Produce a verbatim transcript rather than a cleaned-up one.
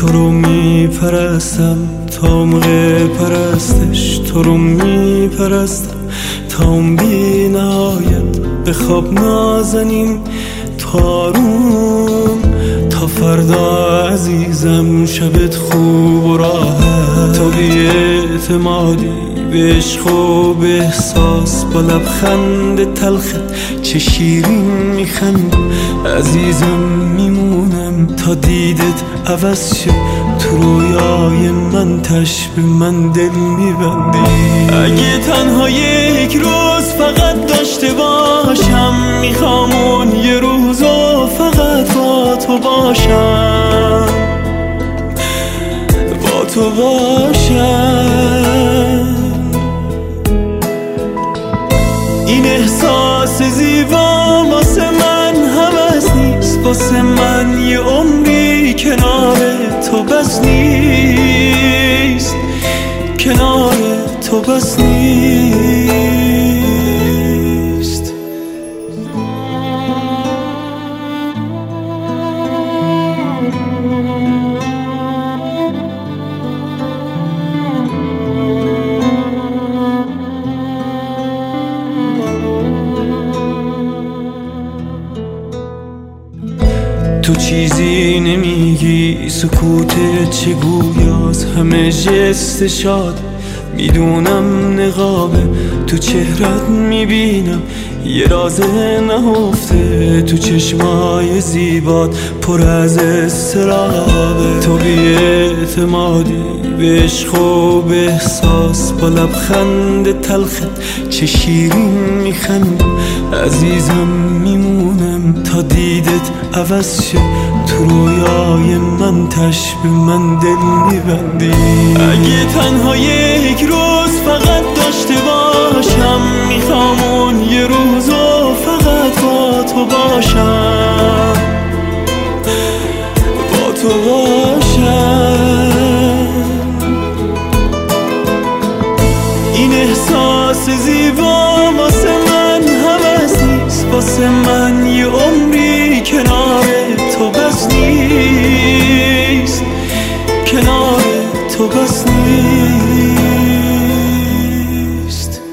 تو رو میپرستم تا موقع پرستش، تو رو میپرستم تا اون بی نهایت به خواب نازنیم تارون. تا فردا عزیزم شبت خوب و راحت، تو بی اعتمادی به عشق و به احساس، با لبخند تلخت چه شیرین میخند عزیزم. میمونم تا دیدت عوض شه، تو رویای من تشبه من دل میبندی. اگه تنها یک روز فقط داشته باشم، میخوام اون یه روز و فقط با تو باشم، با تو باشم. این احساس زیبا واسه من هوس نیست، واسه من یه عمری کنار تو بس نیست، کنار تو بس نیست. تو چیزی نمیگی، سکوتت چه گویاست، همه جست شاد میدونم نقابه. تو چهرت میبینم یه راز نهفته، تو چشمای زیبات پر از استرابه. تو بی اعتمادی به عشق و به احساس، با لبخند تلخت چه شیرین میخند عزیزم. میمونم تا دیدت عوض شه، تو رویای من تشبه من دل میبندی. اگه تنها یک روز فقط داشته باشم، میخوام اون یه روز و فقط با تو باشم، با تو باشم. این احساس زیبا واسه من هوس نیست، واسه من یه عمری کنار تو بس نیست، کنار تو بس نیست.